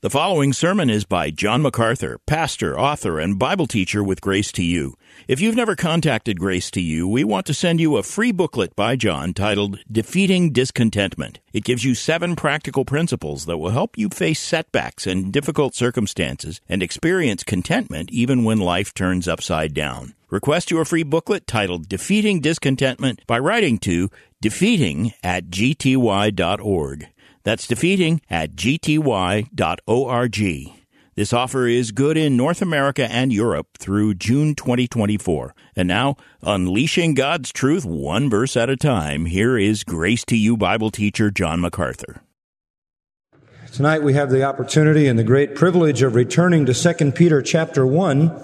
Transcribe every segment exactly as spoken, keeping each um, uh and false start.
The following sermon is by John MacArthur, pastor, author, and Bible teacher with Grace to You. If you've never contacted Grace to You, we want to send you a free booklet by John titled Defeating Discontentment. It gives you seven practical principles that will help you face setbacks and difficult circumstances and experience contentment even when life turns upside down. Request your free booklet titled Defeating Discontentment by writing to defeating at g t y dot org. That's defeating at g t y dot org. This offer is good in North America and Europe through June twenty twenty-four. And now, unleashing God's truth one verse at a time, here is Grace to You Bible teacher John MacArthur. Tonight we have the opportunity and the great privilege of returning to Second Peter chapter one,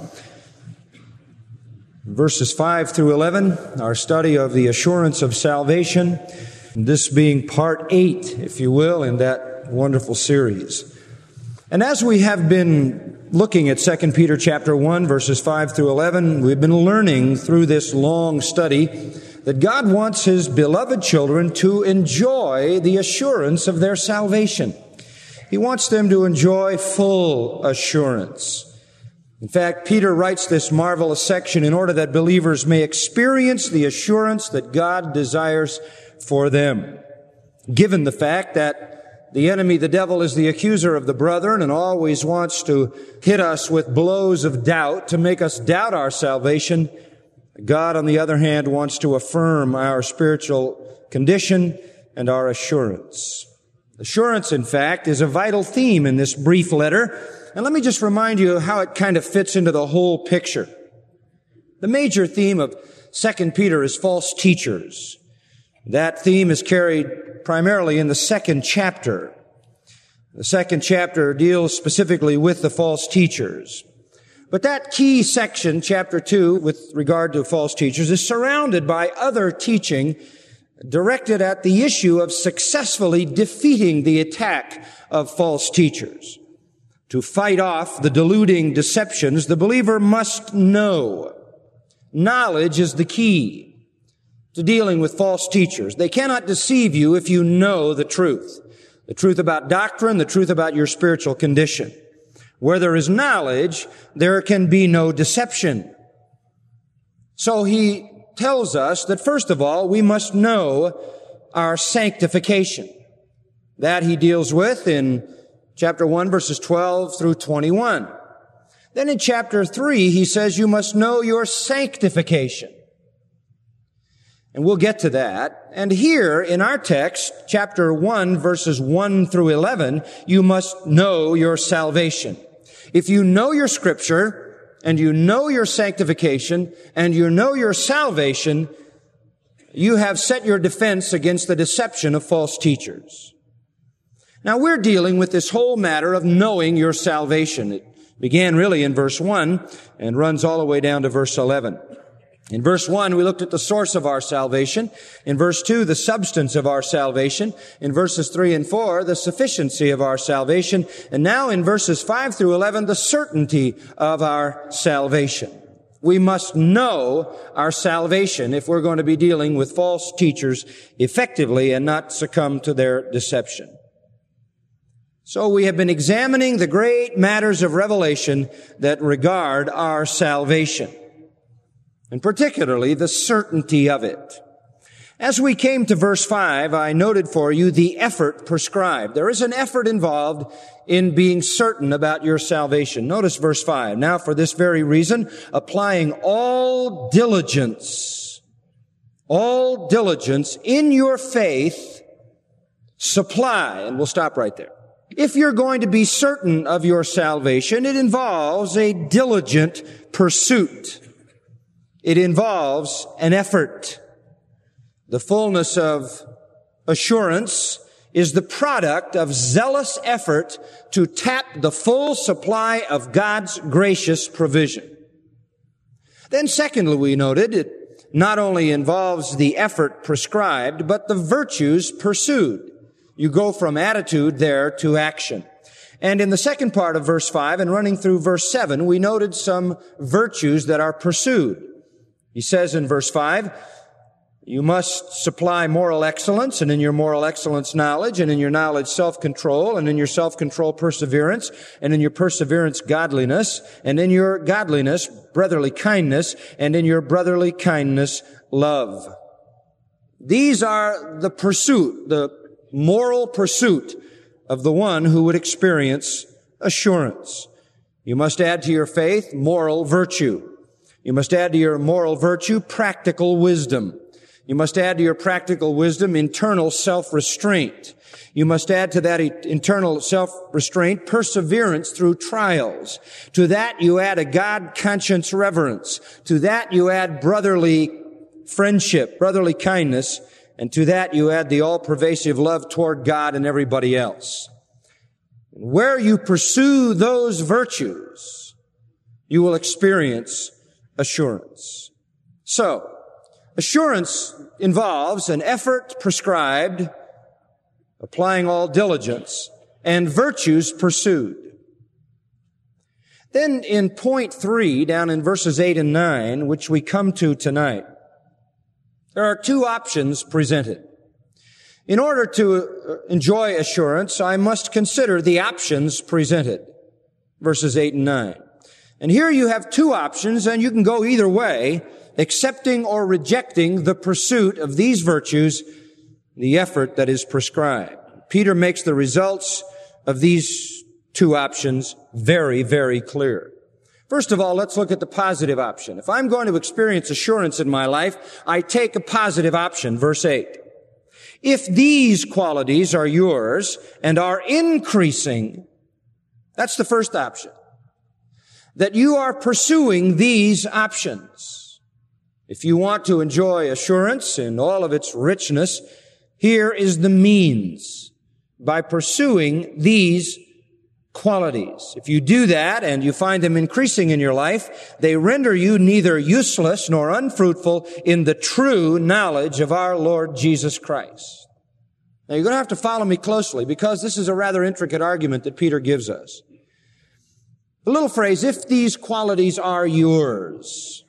verses five through eleven, our study of the assurance of salvation. This being part eight, if you will, in that wonderful series. And as we have been looking at Second Peter chapter one, verses five through eleven, we've been learning through this long study that God wants His beloved children to enjoy the assurance of their salvation. He wants them to enjoy full assurance. In fact, Peter writes this marvelous section in order that believers may experience the assurance that God desires for them. Given the fact that the enemy, the devil, is the accuser of the brethren and always wants to hit us with blows of doubt to make us doubt our salvation, God, on the other hand, wants to affirm our spiritual condition and our assurance. Assurance, in fact, is a vital theme in this brief letter. And let me just remind you how it kind of fits into the whole picture. The major theme of Second Peter is false teachers. That theme is carried primarily in the second chapter. The second chapter deals specifically with the false teachers. But that key section, chapter two, with regard to false teachers, is surrounded by other teaching directed at the issue of successfully defeating the attack of false teachers. To fight off the deluding deceptions, the believer must know. Knowledge is the key to dealing with false teachers. They cannot deceive you if you know the truth. The truth about doctrine, the truth about your spiritual condition. Where there is knowledge, there can be no deception. So he tells us that first of all, we must know our sanctification. That he deals with in chapter one, verses twelve through twenty-one. Then in chapter three, he says you must know your sanctification. And we'll get to that. And here in our text, chapter one, verses one through eleven, you must know your salvation. If you know your scripture, and you know your sanctification, and you know your salvation, you have set your defense against the deception of false teachers. Now we're dealing with this whole matter of knowing your salvation. It began really in verse one and runs all the way down to verse eleven. In verse one, we looked at the source of our salvation. In verse two, the substance of our salvation. In verses three and four, the sufficiency of our salvation. And now in verses five through eleven, the certainty of our salvation. We must know our salvation if we're going to be dealing with false teachers effectively and not succumb to their deception. So we have been examining the great matters of revelation that regard our salvation, and particularly the certainty of it. As we came to verse five, I noted for you the effort prescribed. There is an effort involved in being certain about your salvation. Notice verse five. Now, for this very reason, applying all diligence, all diligence in your faith, supply, and we'll stop right there. If you're going to be certain of your salvation, it involves a diligent pursuit. It involves an effort. The fullness of assurance is the product of zealous effort to tap the full supply of God's gracious provision. Then secondly, we noted it not only involves the effort prescribed, but the virtues pursued. You go from attitude there to action. And in the second part of verse five and running through verse seven, we noted some virtues that are pursued. He says in verse five, You must supply moral excellence, and in your moral excellence, knowledge, and in your knowledge, self-control, and in your self-control, perseverance, and in your perseverance, godliness, and in your godliness, brotherly kindness, and in your brotherly kindness, love. These are the pursuit, the moral pursuit of the one who would experience assurance. You must add to your faith moral virtue. You must add to your moral virtue practical wisdom. You must add to your practical wisdom internal self-restraint. You must add to that internal self-restraint perseverance through trials. To that you add a God-conscience reverence. To that you add brotherly friendship, brotherly kindness. And to that you add the all-pervasive love toward God and everybody else. Where you pursue those virtues, you will experience assurance. So, assurance involves an effort prescribed, applying all diligence, and virtues pursued. Then in point three, down in verses eight and nine, which we come to tonight, there are two options presented. In order to enjoy assurance, I must consider the options presented, verses eight and nine. And here you have two options, and you can go either way, accepting or rejecting the pursuit of these virtues, the effort that is prescribed. Peter makes the results of these two options very, very clear. First of all, let's look at the positive option. If I'm going to experience assurance in my life, I take a positive option, verse eight. If these qualities are yours and are increasing, that's the first option. That you are pursuing these options. If you want to enjoy assurance in all of its richness, here is the means. By pursuing these qualities. If you do that and you find them increasing in your life, they render you neither useless nor unfruitful in the true knowledge of our Lord Jesus Christ. Now you're going to have to follow me closely because this is a rather intricate argument that Peter gives us. The little phrase, if these qualities are yours,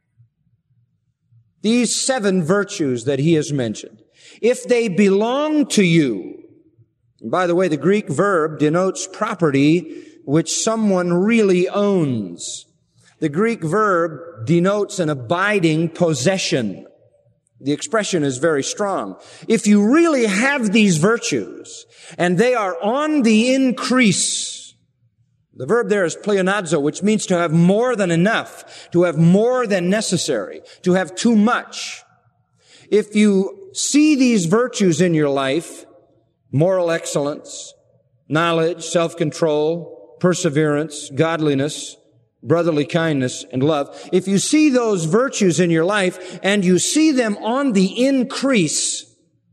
these seven virtues that he has mentioned, if they belong to you, and by the way, the Greek verb denotes property which someone really owns. The Greek verb denotes an abiding possession. The expression is very strong. If you really have these virtues and they are on the increase, the verb there is pleonazo, which means to have more than enough, to have more than necessary, to have too much. If you see these virtues in your life, moral excellence, knowledge, self-control, perseverance, godliness, brotherly kindness, and love. If you see those virtues in your life and you see them on the increase,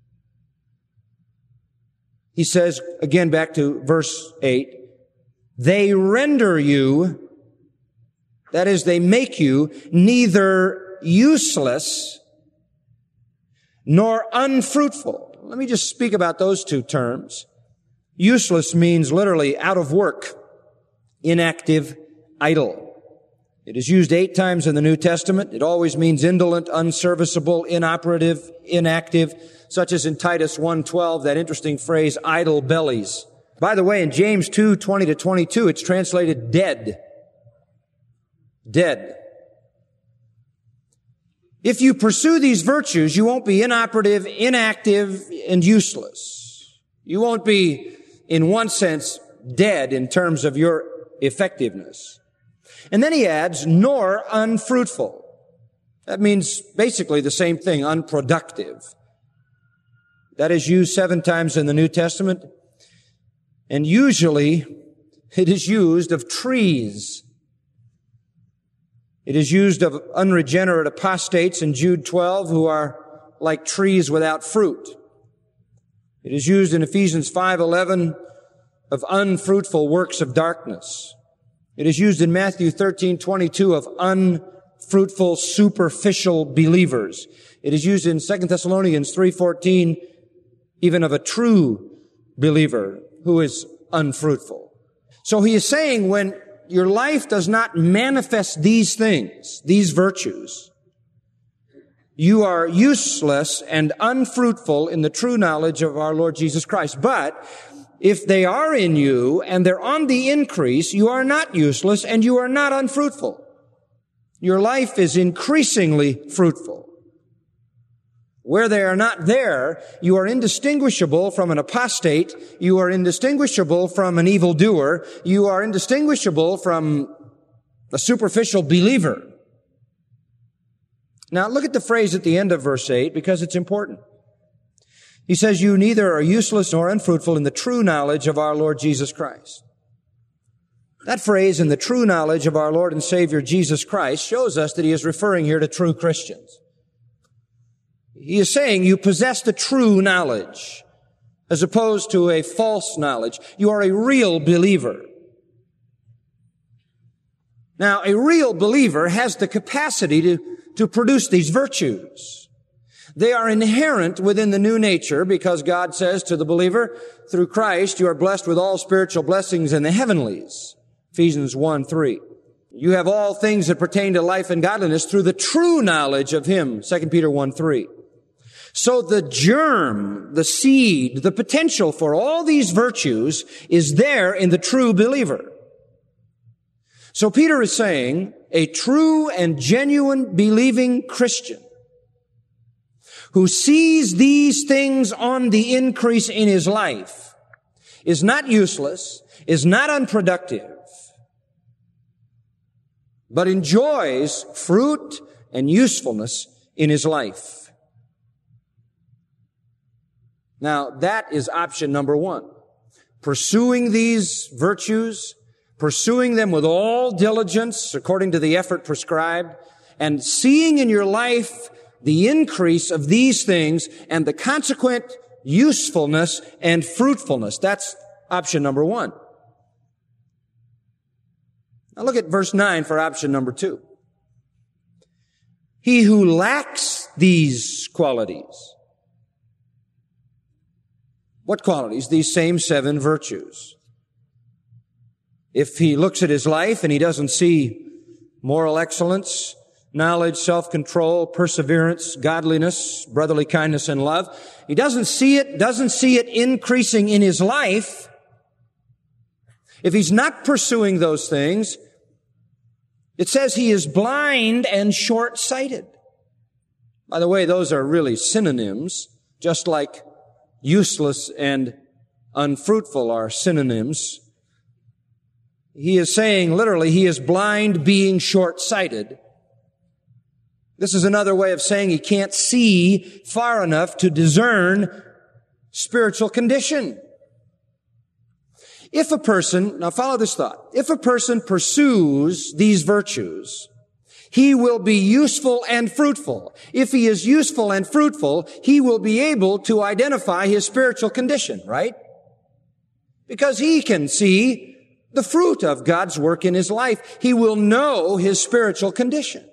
he says, again back to verse eight, they render you, that is, they make you neither useless nor unfruitful. Let me just speak about those two terms. Useless means literally out of work, inactive, idle. It is used eight times in the New Testament. It always means indolent, unserviceable, inoperative, inactive, such as in Titus one twelve, that interesting phrase, idle bellies. By the way, in James two twenty to twenty-two, it's translated dead. Dead. If you pursue these virtues, you won't be inoperative, inactive, and useless. You won't be, in one sense, dead in terms of your effectiveness. And then he adds, nor unfruitful. That means basically the same thing, unproductive. That is used seven times in the New Testament. And usually it is used of trees. It is used of unregenerate apostates in Jude twelve who are like trees without fruit. It is used in Ephesians five eleven of unfruitful works of darkness. It is used in Matthew thirteen twenty-two of unfruitful superficial believers. It is used in Second Thessalonians three fourteen even of a true believer who is unfruitful. So he is saying when your life does not manifest these things, these virtues, you are useless and unfruitful in the true knowledge of our Lord Jesus Christ. But if they are in you and they're on the increase, you are not useless and you are not unfruitful. Your life is increasingly fruitful. Where they are not there, you are indistinguishable from an apostate. You are indistinguishable from an evildoer. You are indistinguishable from a superficial believer. Now look at the phrase at the end of verse eight because it's important. He says, you neither are useless nor unfruitful in the true knowledge of our Lord Jesus Christ. That phrase, in the true knowledge of our Lord and Savior Jesus Christ, shows us that he is referring here to true Christians. He is saying you possess the true knowledge as opposed to a false knowledge. You are a real believer. Now, a real believer has the capacity to, to produce these virtues. They are inherent within the new nature because God says to the believer, through Christ, you are blessed with all spiritual blessings in the heavenlies. Ephesians one three. You have all things that pertain to life and godliness through the true knowledge of him. Second Peter one three. So the germ, the seed, the potential for all these virtues is there in the true believer. So Peter is saying a true and genuine believing Christian who sees these things on the increase in his life is not useless, is not unproductive, but enjoys fruit and usefulness in his life. Now, that is option number one. Pursuing these virtues, pursuing them with all diligence according to the effort prescribed, and seeing in your life the increase of these things and the consequent usefulness and fruitfulness. That's option number one. Now look at verse nine for option number two. He who lacks these qualities. What qualities? These same seven virtues. If he looks at his life and he doesn't see moral excellence, knowledge, self-control, perseverance, godliness, brotherly kindness, and love, he doesn't see it, doesn't see it increasing in his life. If he's not pursuing those things, it says he is blind and short-sighted. By the way, those are really synonyms, just like useless and unfruitful are synonyms. He is saying, literally, he is blind, being short-sighted. This is another way of saying he can't see far enough to discern spiritual condition. If a person, now follow this thought, if a person pursues these virtues, he will be useful and fruitful. If he is useful and fruitful, he will be able to identify his spiritual condition, right? Because he can see the fruit of God's work in his life. He will know his spiritual condition.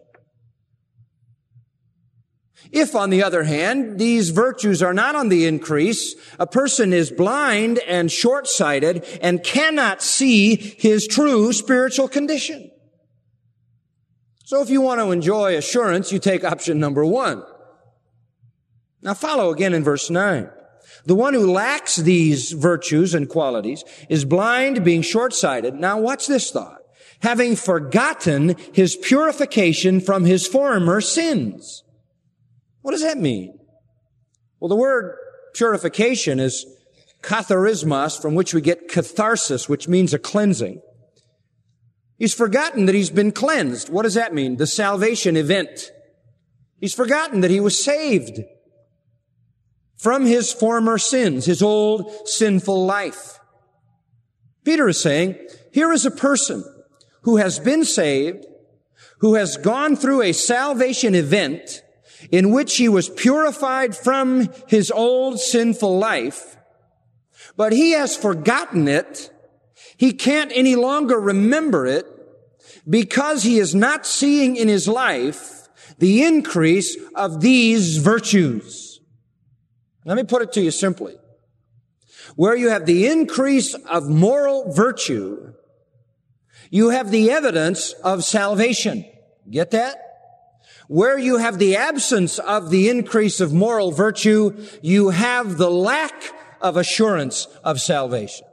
If, on the other hand, these virtues are not on the increase, a person is blind and short-sighted and cannot see his true spiritual condition. So if you want to enjoy assurance, you take option number one. Now follow again in verse nine. The one who lacks these virtues and qualities is blind, being short-sighted. Now watch this thought. Having forgotten his purification from his former sins. What does that mean? Well, the word purification is katharismos, from which we get catharsis, which means a cleansing. He's forgotten that he's been cleansed. What does that mean? The salvation event. He's forgotten that he was saved from his former sins, his old sinful life. Peter is saying, here is a person who has been saved, who has gone through a salvation event in which he was purified from his old sinful life, but he has forgotten it. He can't any longer remember it because he is not seeing in his life the increase of these virtues. Let me put it to you simply. Where you have the increase of moral virtue, you have the evidence of salvation. Get that? Where you have the absence of the increase of moral virtue, you have the lack of assurance of salvation.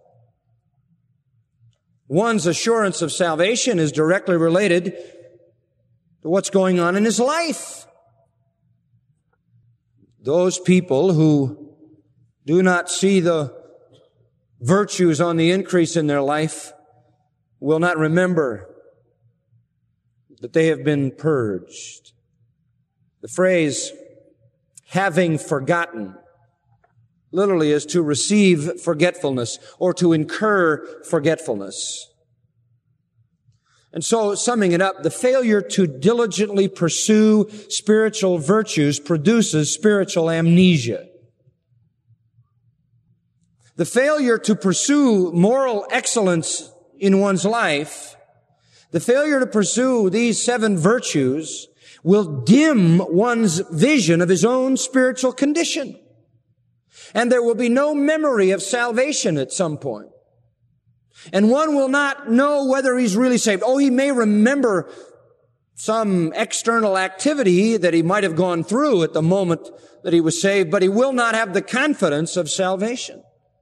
One's assurance of salvation is directly related to what's going on in his life. Those people who do not see the virtues on the increase in their life will not remember that they have been purged. The phrase, having forgotten, literally is to receive forgetfulness or to incur forgetfulness. And so, summing it up, the failure to diligently pursue spiritual virtues produces spiritual amnesia. The failure to pursue moral excellence in one's life, the failure to pursue these seven virtues will dim one's vision of his own spiritual condition. And there will be no memory of salvation at some point. And one will not know whether he's really saved. Oh, he may remember some external activity that he might have gone through at the moment that he was saved, but he will not have the confidence of salvation.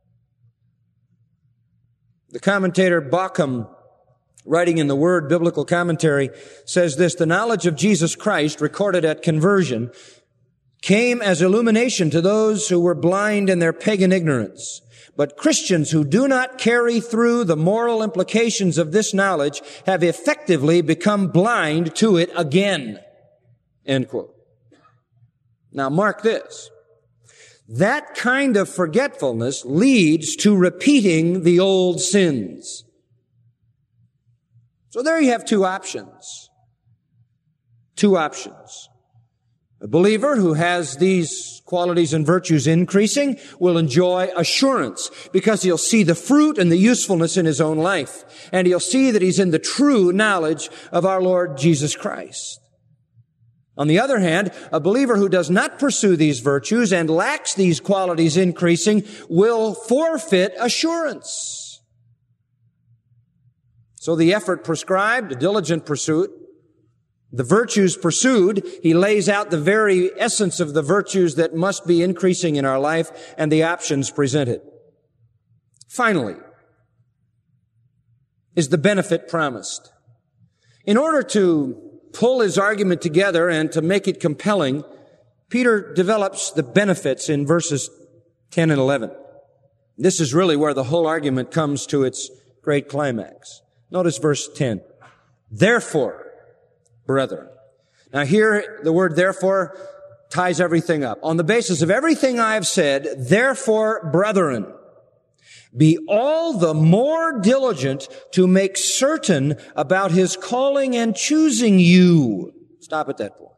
The commentator Bauckham, writing in the Word Biblical Commentary, says this: the knowledge of Jesus Christ recorded at conversion came as illumination to those who were blind in their pagan ignorance. But Christians who do not carry through the moral implications of this knowledge have effectively become blind to it again. End quote. Now mark this. That kind of forgetfulness leads to repeating the old sins. So there you have two options. Two options. A believer who has these qualities and virtues increasing will enjoy assurance because he'll see the fruit and the usefulness in his own life. And he'll see that he's in the true knowledge of our Lord Jesus Christ. On the other hand, a believer who does not pursue these virtues and lacks these qualities increasing will forfeit assurance. So the effort prescribed, a diligent pursuit, the virtues pursued, he lays out the very essence of the virtues that must be increasing in our life and the options presented. Finally, is the benefit promised. In order to pull his argument together and to make it compelling, Peter develops the benefits in verses ten and eleven. This is really where the whole argument comes to its great climax. Notice verse ten. Therefore, brethren. Now here, the word therefore ties everything up. On the basis of everything I have said, therefore, brethren, be all the more diligent to make certain about his calling and choosing you. Stop at that point.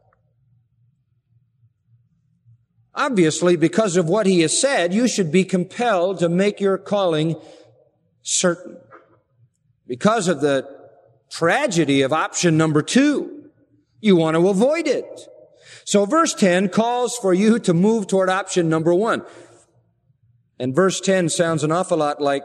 Obviously, because of what he has said, you should be compelled to make your calling certain. Because of the tragedy of option number two, you want to avoid it. So verse ten calls for you to move toward option number one. And verse ten sounds an awful lot like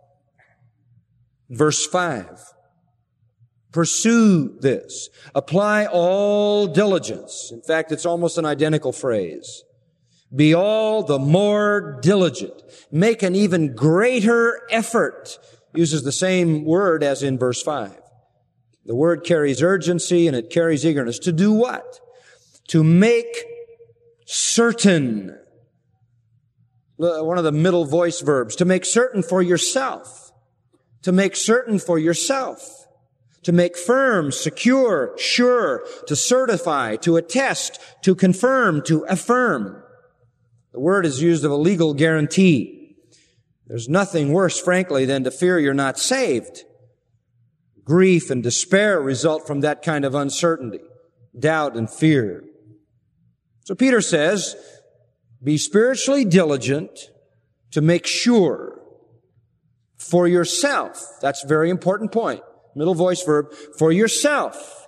verse five. Pursue this. Apply all diligence. In fact, it's almost an identical phrase. Be all the more diligent. Make an even greater effort. Uses the same word as in verse five. The word carries urgency and it carries eagerness. To do what? To make certain. One of the middle voice verbs. To make certain for yourself. To make certain for yourself. To make firm, secure, sure. To certify, to attest, to confirm, to affirm. The word is used of a legal guarantee. There's nothing worse, frankly, than to fear you're not saved. Grief and despair result from that kind of uncertainty, doubt and fear. So Peter says, be spiritually diligent to make sure for yourself. That's a very important point. Middle voice verb, for yourself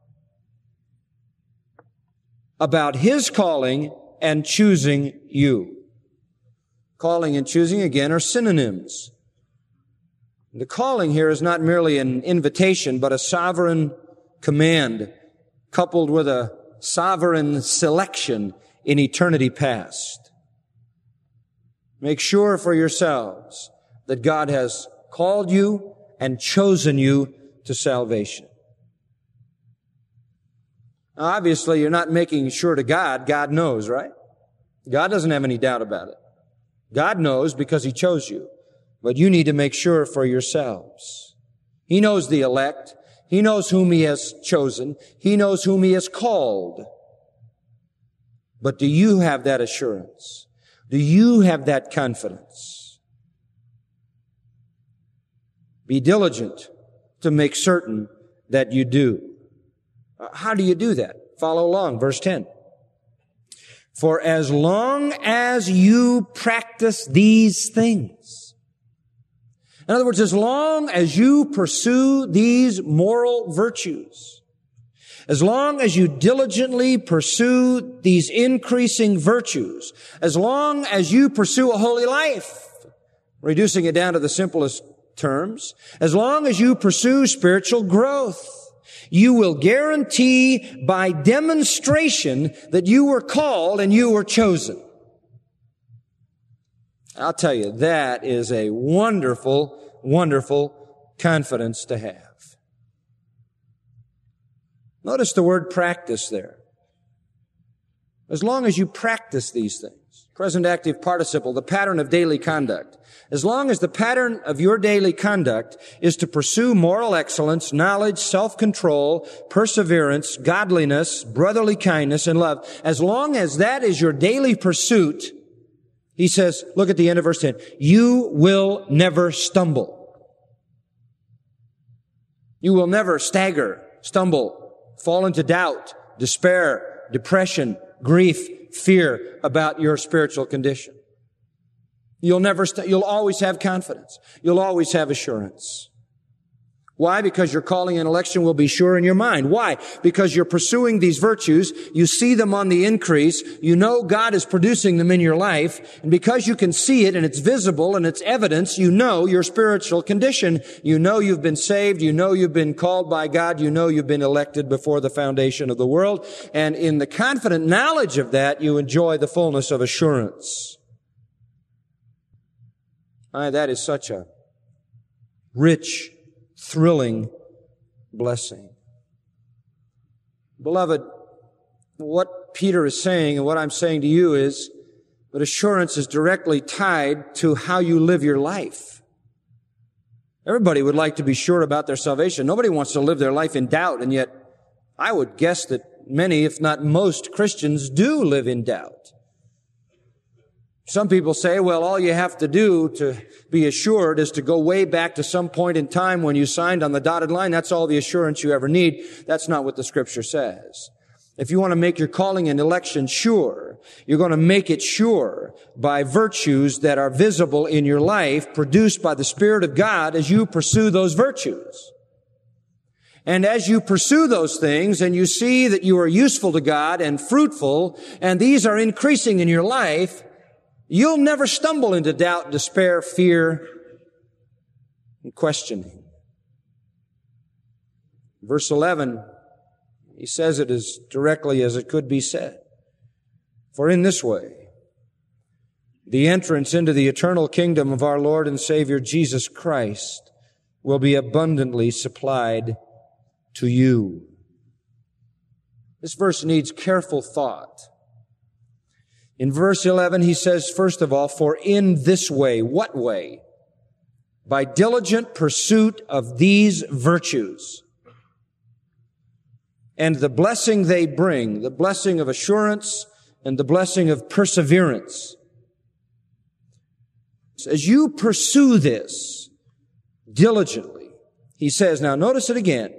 about his calling and choosing you. Calling and choosing, again, are synonyms. The calling here is not merely an invitation, but a sovereign command coupled with a sovereign selection in eternity past. Make sure for yourselves that God has called you and chosen you to salvation. Now, obviously, you're not making sure to God. God knows, right? God doesn't have any doubt about it. God knows because He chose you. But you need to make sure for yourselves. He knows the elect. He knows whom He has chosen. He knows whom He has called. But do you have that assurance? Do you have that confidence? Be diligent to make certain that you do. How do you do that? Follow along, verse ten. For as long as you practice these things. In other words, as long as you pursue these moral virtues, as long as you diligently pursue these increasing virtues, as long as you pursue a holy life, reducing it down to the simplest terms, as long as you pursue spiritual growth, you will guarantee by demonstration that you were called and you were chosen. I'll tell you, that is a wonderful, wonderful confidence to have. Notice the word practice there. As long as you practice these things. Present active participle, the pattern of daily conduct. As long as the pattern of your daily conduct is to pursue moral excellence, knowledge, self-control, perseverance, godliness, brotherly kindness, and love, as long as that is your daily pursuit, he says, look at the end of verse ten, you will never stumble. You will never stagger, stumble, fall into doubt, despair, depression, grief, fear about your spiritual condition. You'll never, st- you'll always have confidence. You'll always have assurance. Why? Because your calling and election will be sure in your mind. Why? Because you're pursuing these virtues. You see them on the increase. You know God is producing them in your life. And because you can see it and it's visible and it's evidence, you know your spiritual condition. You know you've been saved. You know you've been called by God. You know you've been elected before the foundation of the world. And in the confident knowledge of that, you enjoy the fullness of assurance. Aye, that is such a rich, thrilling blessing. Beloved, what Peter is saying and what I'm saying to you is that assurance is directly tied to how you live your life. Everybody would like to be sure about their salvation. Nobody wants to live their life in doubt, and yet I would guess that many, if not most, Christians do live in doubt. Some people say, well, all you have to do to be assured is to go way back to some point in time when you signed on the dotted line. That's all the assurance you ever need. That's not what the Scripture says. If you want to make your calling and election sure, you're going to make it sure by virtues that are visible in your life, produced by the Spirit of God as you pursue those virtues. And as you pursue those things and you see that you are useful to God and fruitful, and these are increasing in your life, you'll never stumble into doubt, despair, fear, and questioning. Verse eleven, he says it as directly as it could be said. For in this way, the entrance into the eternal kingdom of our Lord and Savior Jesus Christ will be abundantly supplied to you. This verse needs careful thought. In verse eleven, he says, first of all, for in this way. What way? By diligent pursuit of these virtues. And the blessing they bring, the blessing of assurance and the blessing of perseverance. As you pursue this diligently, he says, now notice it again,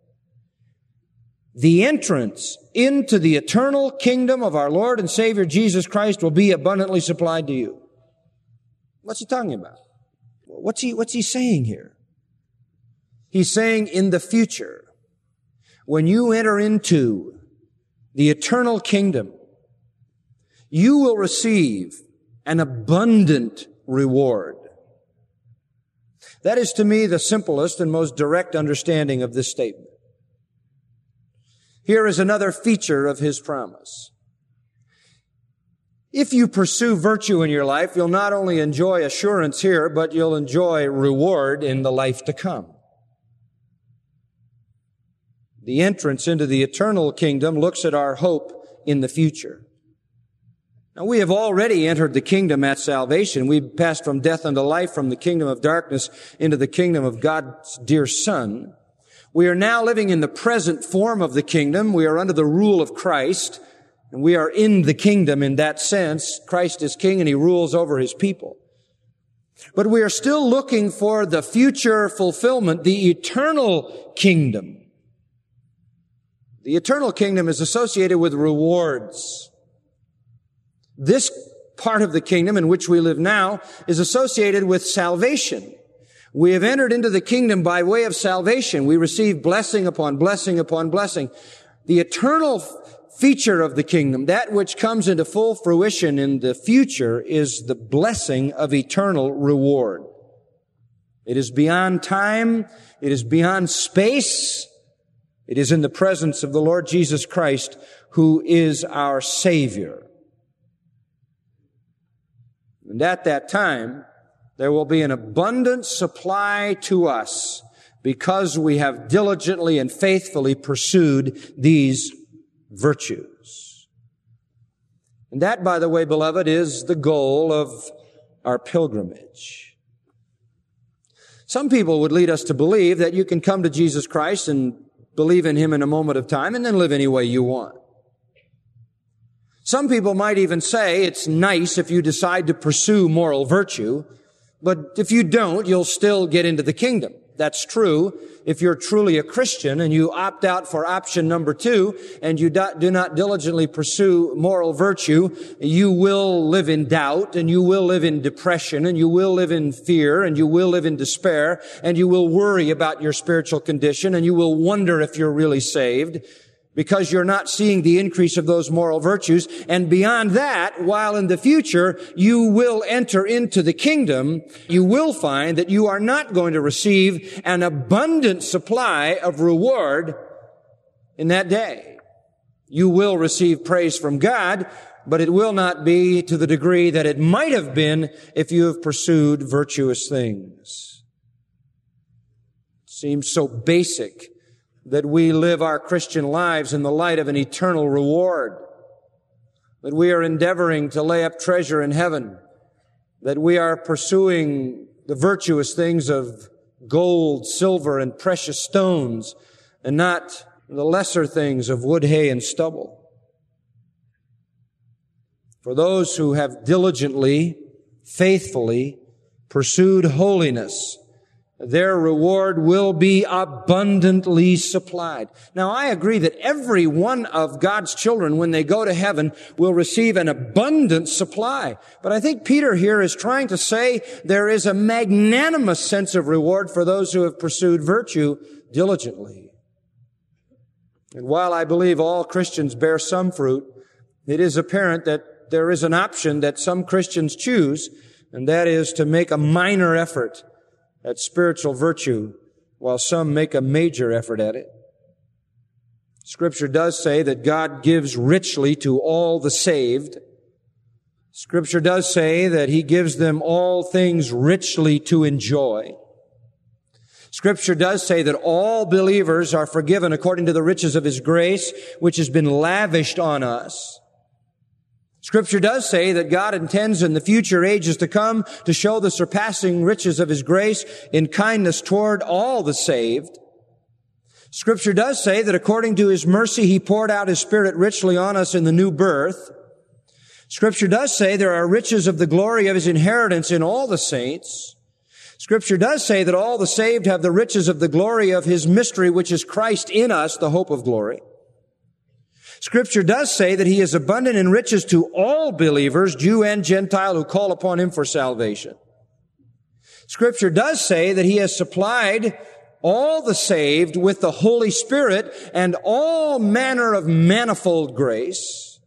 the entrance into the eternal kingdom of our Lord and Savior Jesus Christ will be abundantly supplied to you. What's he talking about? What's he, what's he saying here? He's saying in the future, when you enter into the eternal kingdom, you will receive an abundant reward. That is to me the simplest and most direct understanding of this statement. Here is another feature of His promise. If you pursue virtue in your life, you'll not only enjoy assurance here, but you'll enjoy reward in the life to come. The entrance into the eternal kingdom looks at our hope in the future. Now, we have already entered the kingdom at salvation. We've passed from death unto life, from the kingdom of darkness into the kingdom of God's dear Son. We are now living in the present form of the kingdom. We are under the rule of Christ, and we are in the kingdom in that sense. Christ is king and He rules over His people. But we are still looking for the future fulfillment, the eternal kingdom. The eternal kingdom is associated with rewards. This part of the kingdom in which we live now is associated with salvation. We have entered into the kingdom by way of salvation. We receive blessing upon blessing upon blessing. The eternal feature of the kingdom, that which comes into full fruition in the future, is the blessing of eternal reward. It is beyond time. It is beyond space. It is in the presence of the Lord Jesus Christ, who is our Savior. And at that time, there will be an abundant supply to us because we have diligently and faithfully pursued these virtues. And that, by the way, beloved, is the goal of our pilgrimage. Some people would lead us to believe that you can come to Jesus Christ and believe in Him in a moment of time and then live any way you want. Some people might even say it's nice if you decide to pursue moral virtue, but if you don't, you'll still get into the kingdom. That's true if you're truly a Christian and you opt out for option number two and you do not diligently pursue moral virtue. You will live in doubt and you will live in depression and you will live in fear and you will live in despair and you will worry about your spiritual condition and you will wonder if you're really saved, because you're not seeing the increase of those moral virtues. And beyond that, while in the future you will enter into the kingdom, you will find that you are not going to receive an abundant supply of reward in that day. You will receive praise from God, but it will not be to the degree that it might have been if you have pursued virtuous things. It seems so basic that we live our Christian lives in the light of an eternal reward, that we are endeavoring to lay up treasure in heaven, that we are pursuing the virtuous things of gold, silver, and precious stones, and not the lesser things of wood, hay, and stubble. For those who have diligently, faithfully pursued holiness, their reward will be abundantly supplied. Now, I agree that every one of God's children, when they go to heaven, will receive an abundant supply. But I think Peter here is trying to say there is a magnanimous sense of reward for those who have pursued virtue diligently. And while I believe all Christians bear some fruit, it is apparent that there is an option that some Christians choose, and that is to make a minor effort at spiritual virtue, while some make a major effort at it. Scripture does say that God gives richly to all the saved. Scripture does say that He gives them all things richly to enjoy. Scripture does say that all believers are forgiven according to the riches of His grace, which has been lavished on us. Scripture does say that God intends in the future ages to come to show the surpassing riches of His grace in kindness toward all the saved. Scripture does say that according to His mercy, He poured out His Spirit richly on us in the new birth. Scripture does say there are riches of the glory of His inheritance in all the saints. Scripture does say that all the saved have the riches of the glory of His mystery, which is Christ in us, the hope of glory. Scripture does say that He is abundant in riches to all believers, Jew and Gentile, who call upon Him for salvation. Scripture does say that He has supplied all the saved with the Holy Spirit and all manner of manifold grace.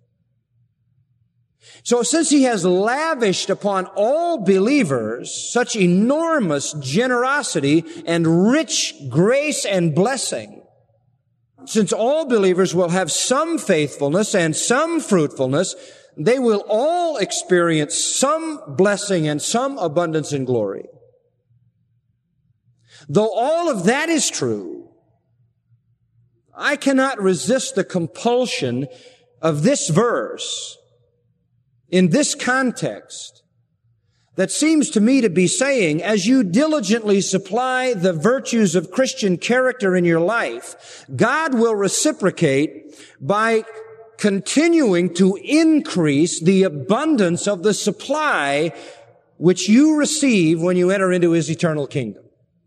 So since He has lavished upon all believers such enormous generosity and rich grace and blessing, since all believers will have some faithfulness and some fruitfulness, they will all experience some blessing and some abundance in glory. Though all of that is true, I cannot resist the compulsion of this verse in this context that seems to me to be saying, as you diligently supply the virtues of Christian character in your life, God will reciprocate by continuing to increase the abundance of the supply which you receive when you enter into His eternal kingdom.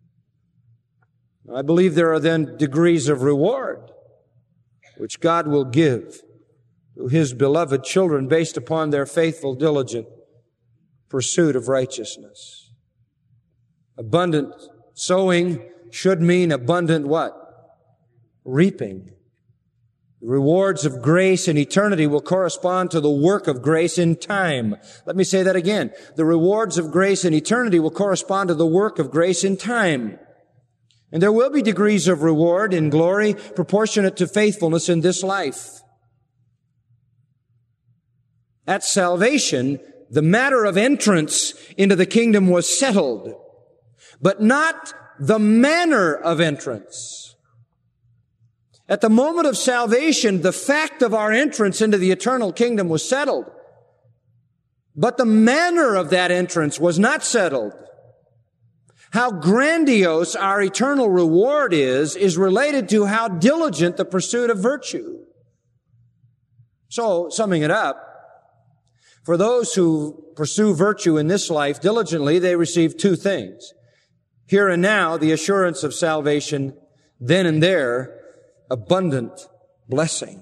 I believe there are then degrees of reward which God will give to His beloved children based upon their faithful, diligent pursuit of righteousness. Abundant sowing should mean abundant what? Reaping. The rewards of grace in eternity will correspond to the work of grace in time. Let me say that again. The rewards of grace in eternity will correspond to the work of grace in time. And there will be degrees of reward in glory proportionate to faithfulness in this life. At salvation, the matter of entrance into the kingdom was settled, but not the manner of entrance. At the moment of salvation, the fact of our entrance into the eternal kingdom was settled, but the manner of that entrance was not settled. How grandiose our eternal reward is, is related to how diligent the pursuit of virtue. So, summing it up, for those who pursue virtue in this life diligently, they receive two things. Here and now, the assurance of salvation. Then and there, abundant blessing.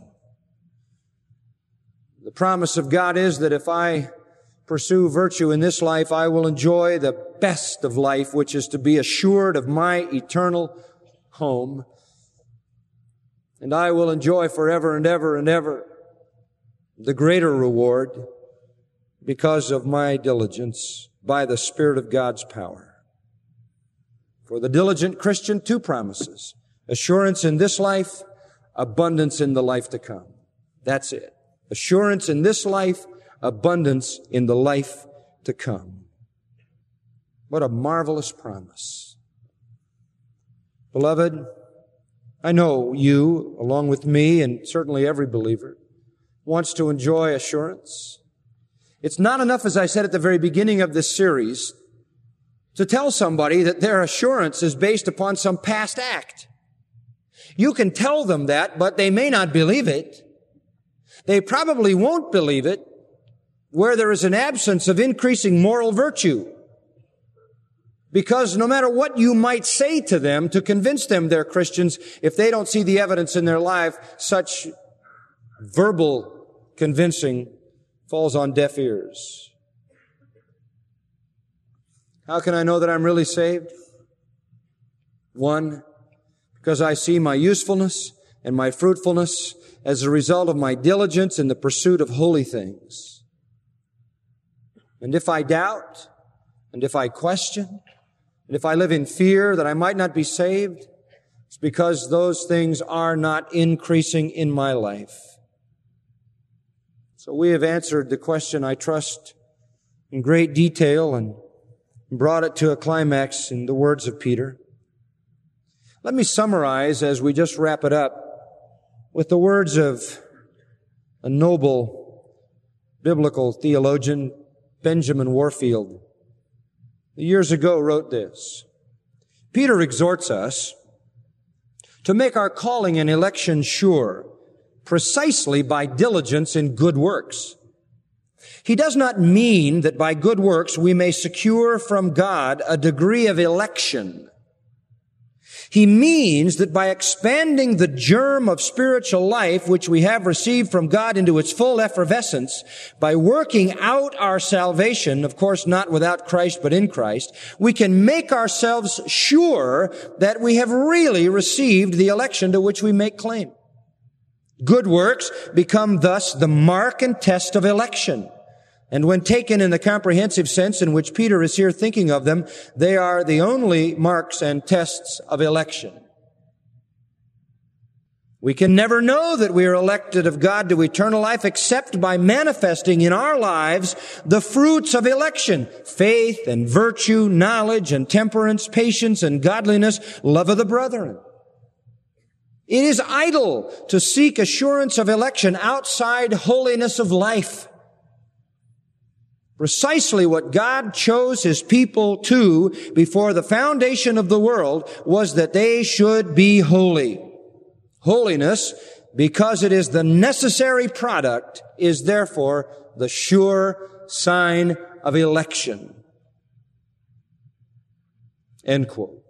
The promise of God is that if I pursue virtue in this life, I will enjoy the best of life, which is to be assured of my eternal home. And I will enjoy forever and ever and ever the greater reward because of my diligence by the Spirit of God's power. For the diligent Christian, two promises. Assurance in this life, abundance in the life to come. That's it. Assurance in this life, abundance in the life to come. What a marvelous promise. Beloved, I know you, along with me, and certainly every believer, wants to enjoy assurance. It's not enough, as I said at the very beginning of this series, to tell somebody that their assurance is based upon some past act. You can tell them that, but they may not believe it. They probably won't believe it where there is an absence of increasing moral virtue. Because no matter what you might say to them to convince them they're Christians, if they don't see the evidence in their life, such verbal convincing falls on deaf ears. How can I know that I'm really saved? One, because I see my usefulness and my fruitfulness as a result of my diligence in the pursuit of holy things. And if I doubt, and if I question, and if I live in fear that I might not be saved, it's because those things are not increasing in my life. So we have answered the question, I trust, in great detail and brought it to a climax in the words of Peter. Let me summarize as we just wrap it up with the words of a noble biblical theologian, Benjamin Warfield, who years ago wrote this. Peter exhorts us to make our calling and election sure precisely by diligence in good works. He does not mean that by good works we may secure from God a degree of election. He means that by expanding the germ of spiritual life which we have received from God into its full effervescence, by working out our salvation, of course not without Christ but in Christ, we can make ourselves sure that we have really received the election to which we make claim. Good works become thus the mark and test of election. And when taken in the comprehensive sense in which Peter is here thinking of them, they are the only marks and tests of election. We can never know that we are elected of God to eternal life except by manifesting in our lives the fruits of election: faith and virtue, knowledge and temperance, patience and godliness, love of the brethren. It is idle to seek assurance of election outside holiness of life. Precisely what God chose His people to before the foundation of the world was that they should be holy. Holiness, because it is the necessary product, is therefore the sure sign of election. End quote.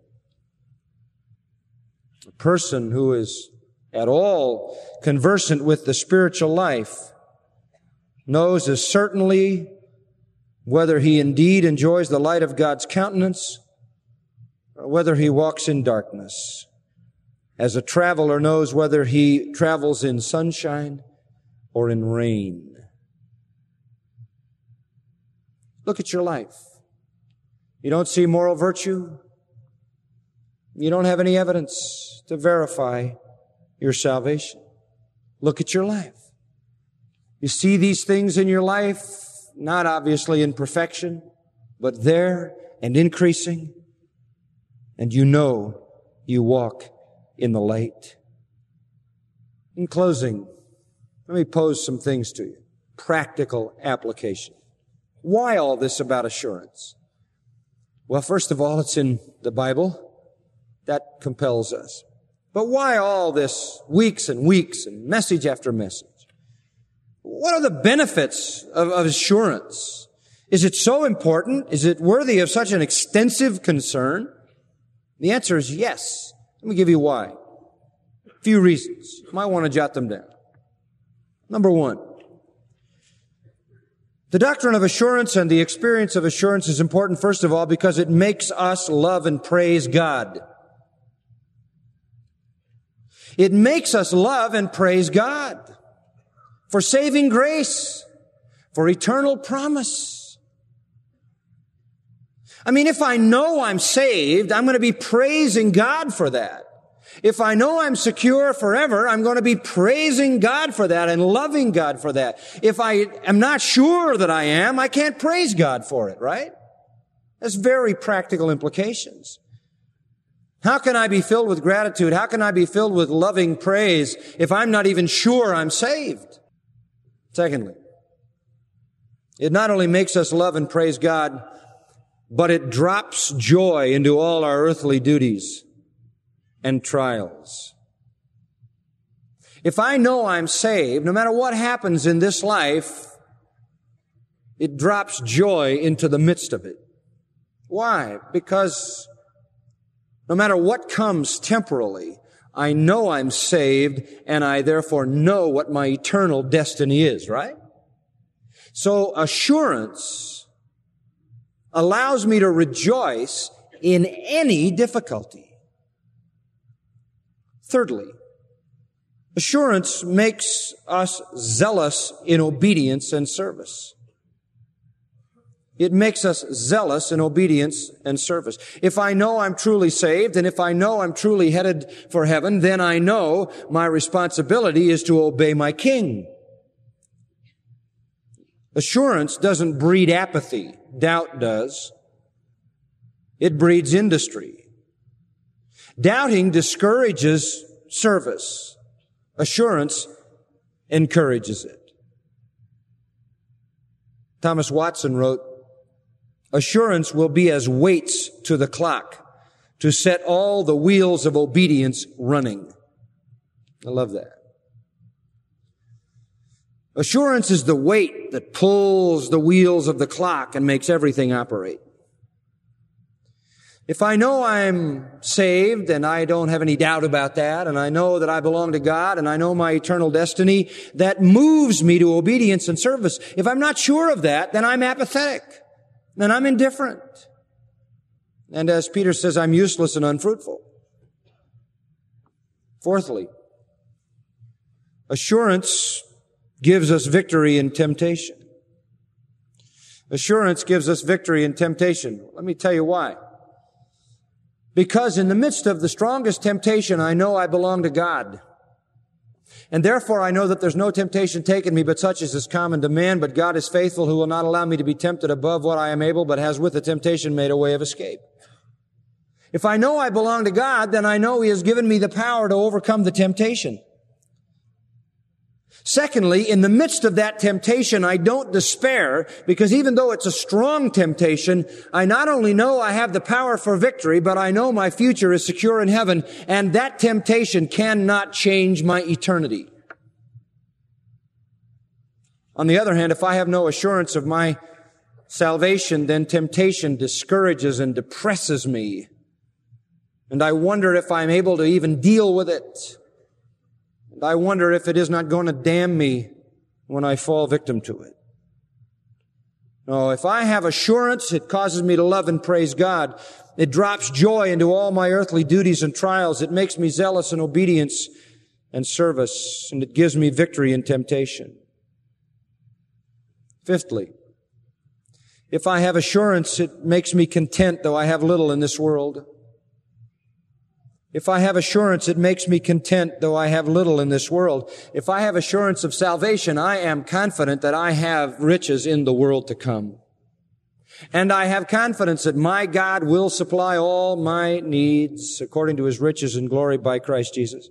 A person who is at all conversant with the spiritual life knows as certainly whether he indeed enjoys the light of God's countenance or whether he walks in darkness, as a traveler knows whether he travels in sunshine or in rain. Look at your life. You don't see moral virtue. You don't have any evidence to verify your salvation. Look at your life. You see these things in your life, not obviously in perfection, but there and increasing, and you know you walk in the light. In closing, let me pose some things to you. Practical application. Why all this about assurance? Well, first of all, it's in the Bible. That compels us. But why all this weeks and weeks and message after message? What are the benefits of, of assurance? Is it so important? Is it worthy of such an extensive concern? The answer is yes. Let me give you why. A few reasons. You might want to jot them down. Number one, the doctrine of assurance and the experience of assurance is important, first of all, because it makes us love and praise God. It makes us love and praise God for saving grace, for eternal promise. I mean, if I know I'm saved, I'm going to be praising God for that. If I know I'm secure forever, I'm going to be praising God for that and loving God for that. If I am not sure that I am, I can't praise God for it, right? That's very practical implications. How can I be filled with gratitude? How can I be filled with loving praise if I'm not even sure I'm saved? Secondly, it not only makes us love and praise God, but it drops joy into all our earthly duties and trials. If I know I'm saved, no matter what happens in this life, it drops joy into the midst of it. Why? Because no matter what comes temporally, I know I'm saved, and I therefore know what my eternal destiny is, right? So assurance allows me to rejoice in any difficulty. Thirdly, assurance makes us zealous in obedience and service. It makes us zealous in obedience and service. If I know I'm truly saved, and if I know I'm truly headed for heaven, then I know my responsibility is to obey my King. Assurance doesn't breed apathy. Doubt does. It breeds industry. Doubting discourages service. Assurance encourages it. Thomas Watson wrote, "Assurance will be as weights to the clock to set all the wheels of obedience running." I love that. Assurance is the weight that pulls the wheels of the clock and makes everything operate. If I know I'm saved, and I don't have any doubt about that, and I know that I belong to God, and I know my eternal destiny, that moves me to obedience and service. If I'm not sure of that, then I'm apathetic, then I'm indifferent. And as Peter says, I'm useless and unfruitful. Fourthly, assurance gives us victory in temptation. Assurance gives us victory in temptation. Let me tell you why. Because in the midst of the strongest temptation, I know I belong to God. And therefore I know that there's no temptation taken me but such as is common to man, but God is faithful, who will not allow me to be tempted above what I am able, but has with the temptation made a way of escape. If I know I belong to God, then I know He has given me the power to overcome the temptation. Secondly, in the midst of that temptation, I don't despair, because even though it's a strong temptation, I not only know I have the power for victory, but I know my future is secure in heaven, and that temptation cannot change my eternity. On the other hand, if I have no assurance of my salvation, then temptation discourages and depresses me, and I wonder if I'm able to even deal with it. And I wonder if it is not going to damn me when I fall victim to it. No, if I have assurance, it causes me to love and praise God. It drops joy into all my earthly duties and trials. It makes me zealous in obedience and service, and it gives me victory in temptation. Fifthly, if I have assurance, it makes me content, though I have little in this world. If I have assurance, it makes me content, though I have little in this world. If I have assurance of salvation, I am confident that I have riches in the world to come. And I have confidence that my God will supply all my needs according to His riches and glory by Christ Jesus.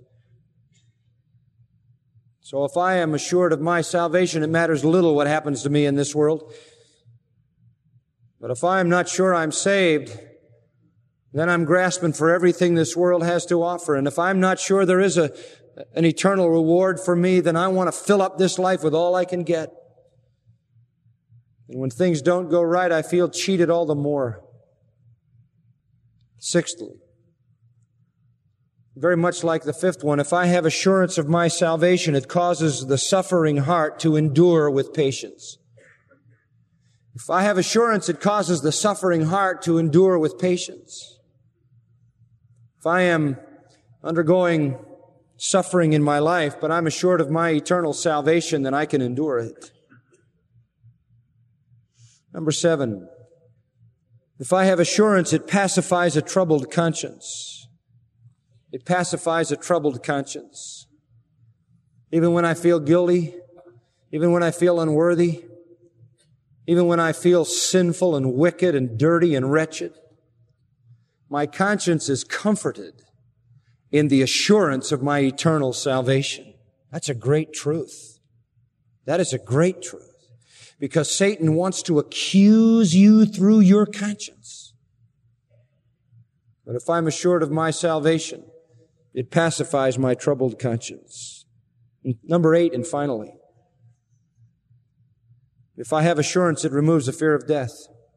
So if I am assured of my salvation, it matters little what happens to me in this world. But if I am not sure I'm saved, then I'm grasping for everything this world has to offer. And if I'm not sure there is a, an eternal reward for me, then I want to fill up this life with all I can get. And when things don't go right, I feel cheated all the more. Sixthly, very much like the fifth one, if I have assurance of my salvation, it causes the suffering heart to endure with patience. If I have assurance, it causes the suffering heart to endure with patience. If I am undergoing suffering in my life, but I'm assured of my eternal salvation, then I can endure it. Number seven, if I have assurance, it pacifies a troubled conscience. It pacifies a troubled conscience. Even when I feel guilty, even when I feel unworthy, even when I feel sinful and wicked and dirty and wretched, my conscience is comforted in the assurance of my eternal salvation. That's a great truth. That is a great truth. Because Satan wants to accuse you through your conscience. But if I'm assured of my salvation, it pacifies my troubled conscience. And number eight, and finally, if I have assurance, it removes the fear of death.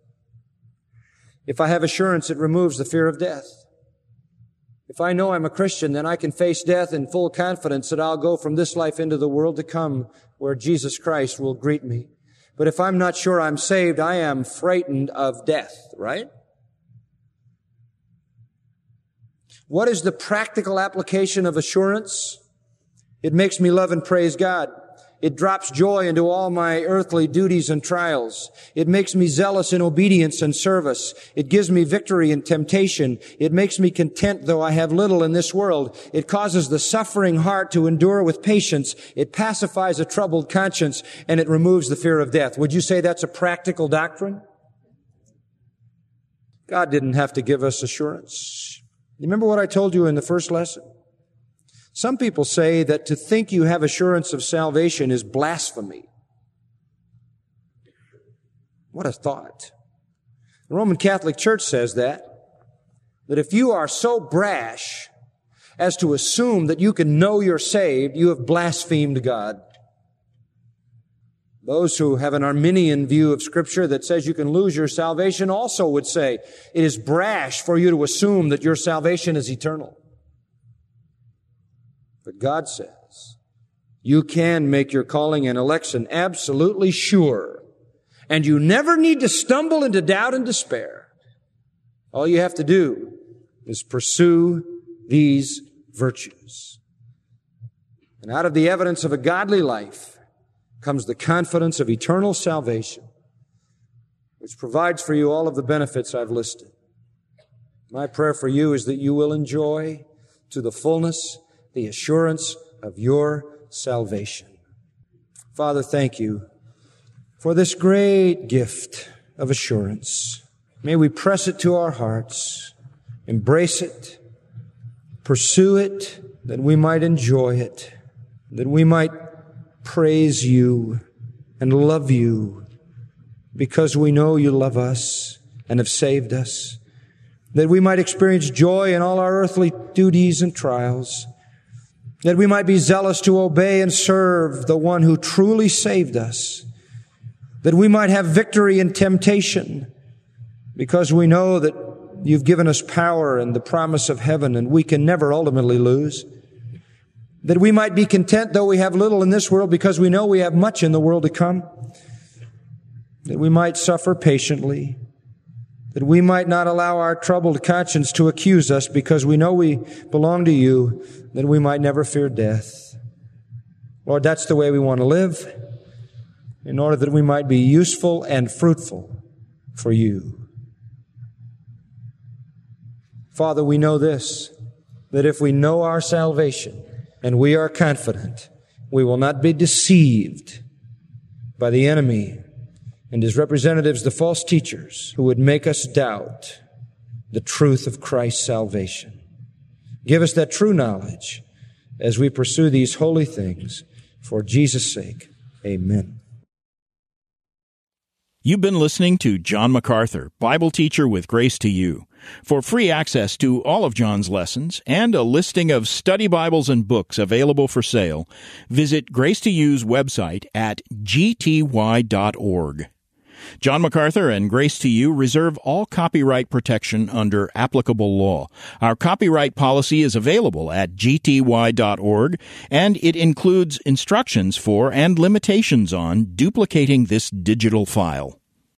If I have assurance, it removes the fear of death. If I know I'm a Christian, then I can face death in full confidence that I'll go from this life into the world to come where Jesus Christ will greet me. But if I'm not sure I'm saved, I am frightened of death, right? What is the practical application of assurance? It makes me love and praise God. It drops joy into all my earthly duties and trials. It makes me zealous in obedience and service. It gives me victory in temptation. It makes me content though I have little in this world. It causes the suffering heart to endure with patience. It pacifies a troubled conscience, and it removes the fear of death. Would you say that's a practical doctrine? God didn't have to give us assurance. You remember what I told you in the first lesson? Some people say that to think you have assurance of salvation is blasphemy. What a thought. The Roman Catholic Church says that, that if you are so brash as to assume that you can know you're saved, you have blasphemed God. Those who have an Arminian view of Scripture that says you can lose your salvation also would say it is brash for you to assume that your salvation is eternal. But God says, you can make your calling and election absolutely sure, and you never need to stumble into doubt and despair. All you have to do is pursue these virtues. And out of the evidence of a godly life comes the confidence of eternal salvation, which provides for you all of the benefits I've listed. My prayer for you is that you will enjoy to the fullness the assurance of your salvation. Father, thank you for this great gift of assurance. May we press it to our hearts, embrace it, pursue it, that we might enjoy it, that we might praise you and love you because we know you love us and have saved us, that we might experience joy in all our earthly duties and trials, that we might be zealous to obey and serve the one who truly saved us, that we might have victory in temptation because we know that you've given us power and the promise of heaven and we can never ultimately lose, that we might be content though we have little in this world because we know we have much in the world to come, that we might suffer patiently, that we might not allow our troubled conscience to accuse us because we know we belong to you, that we might never fear death. Lord, that's the way we want to live in order that we might be useful and fruitful for you. Father, we know this, that if we know our salvation and we are confident, we will not be deceived by the enemy and his representatives, the false teachers, who would make us doubt the truth of Christ's salvation. Give us that true knowledge as we pursue these holy things. For Jesus' sake, amen. You've been listening to John MacArthur, Bible teacher with Grace to You. For free access to all of John's lessons and a listing of study Bibles and books available for sale, visit Grace to You's website at g t y dot org. John MacArthur and Grace to You reserve all copyright protection under applicable law. Our copyright policy is available at g t y dot org, and it includes instructions for and limitations on duplicating this digital file.